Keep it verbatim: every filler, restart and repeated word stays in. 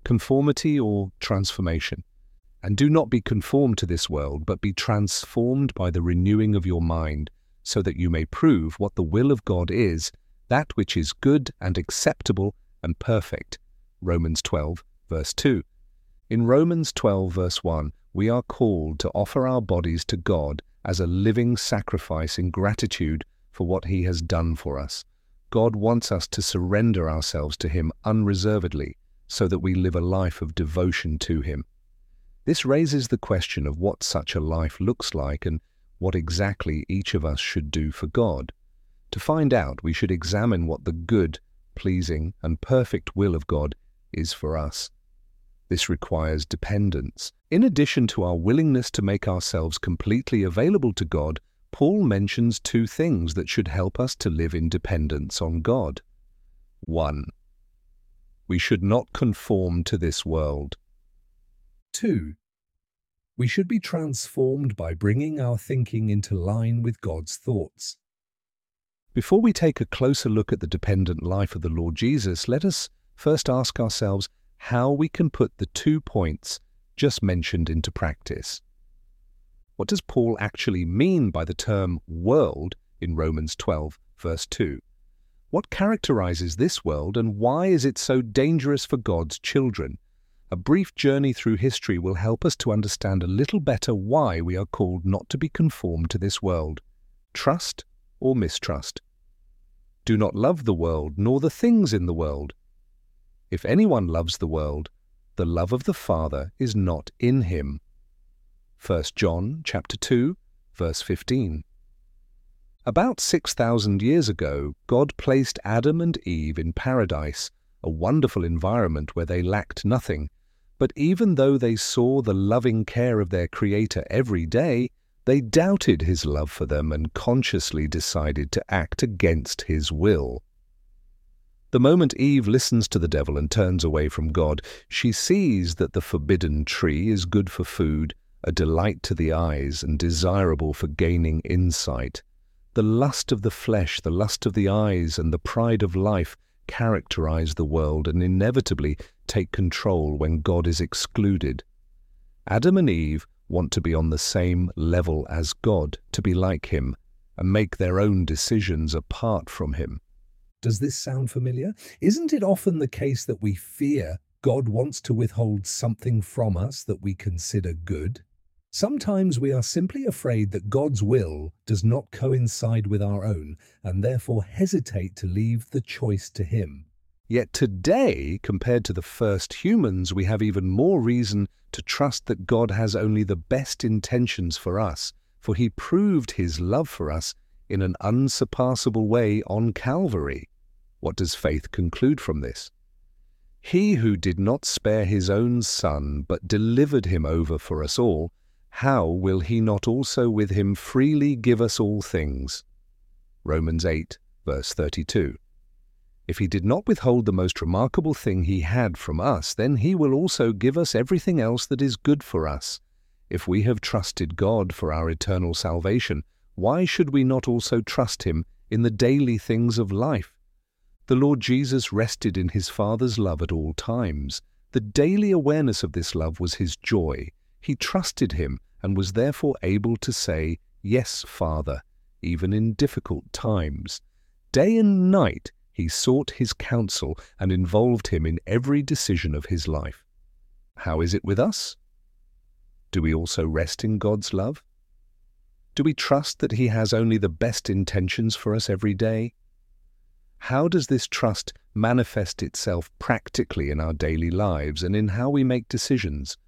conformity or transformation. And do not be conformed to this world, but be transformed by the renewing of your mind, so that you may prove what the will of God is, that which is good and acceptable and perfect. Romans twelve, verse two. In Romans twelve, verse one, we are called to offer our bodies to God as a living sacrifice in gratitude for what He has done for us. God wants us to surrender ourselves to Him unreservedly, so that we live a life of devotion to Him. This raises the question of what such a life looks like and what exactly each of us should do for God. To find out, we should examine what the good, pleasing, and perfect will of God is for us. This requires dependence. In addition to our willingness to make ourselves completely available to God, Paul mentions two things that should help us to live in dependence on God. One, we should not conform to this world. Two, we should be transformed by bringing our thinking into line with God's thoughts. Before we take a closer look at the dependent life of the Lord Jesus, let us first ask ourselves how we can put the two points just mentioned into practice. What does Paul actually mean by the term world in Romans twelve, verse two? What characterizes this world, and why is it so dangerous for God's children? A brief journey through history will help us to understand a little better why we are called not to be conformed to this world. Trust or mistrust? Do not love the world, nor the things in the world. If anyone loves the world, the love of the Father is not in him. First John chapter two, verse fifteen. About six thousand years ago, God placed Adam and Eve in paradise, a wonderful environment where they lacked nothing. But even though they saw the loving care of their Creator every day, they doubted His love for them and consciously decided to act against His will. The moment Eve listens to the devil and turns away from God, she sees that the forbidden tree is good for food, a delight to the eyes, and desirable for gaining insight. The lust of the flesh, the lust of the eyes, and the pride of life characterize the world and inevitably take control when God is excluded. Adam and Eve want to be on the same level as God, to be like Him, and make their own decisions apart from Him. Does this sound familiar? Isn't it often the case that we fear God wants to withhold something from us that we consider good? Sometimes we are simply afraid that God's will does not coincide with our own, and therefore hesitate to leave the choice to Him. Yet today, compared to the first humans, we have even more reason to trust that God has only the best intentions for us, for He proved His love for us in an unsurpassable way on Calvary. What does faith conclude from this? He who did not spare His own Son, but delivered Him over for us all, how will He not also with Him freely give us all things? Romans eight, verse thirty-two. If He did not withhold the most remarkable thing He had from us, then He will also give us everything else that is good for us. If we have trusted God for our eternal salvation, why should we not also trust Him in the daily things of life? The Lord Jesus rested in His Father's love at all times. The daily awareness of this love was His joy. He trusted Him and was therefore able to say, "Yes, Father," even in difficult times. Day and night He sought His counsel and involved Him in every decision of His life. How is it with us? Do we also rest in God's love? Do we trust that He has only the best intentions for us every day? How does this trust manifest itself practically in our daily lives and in how we make decisions?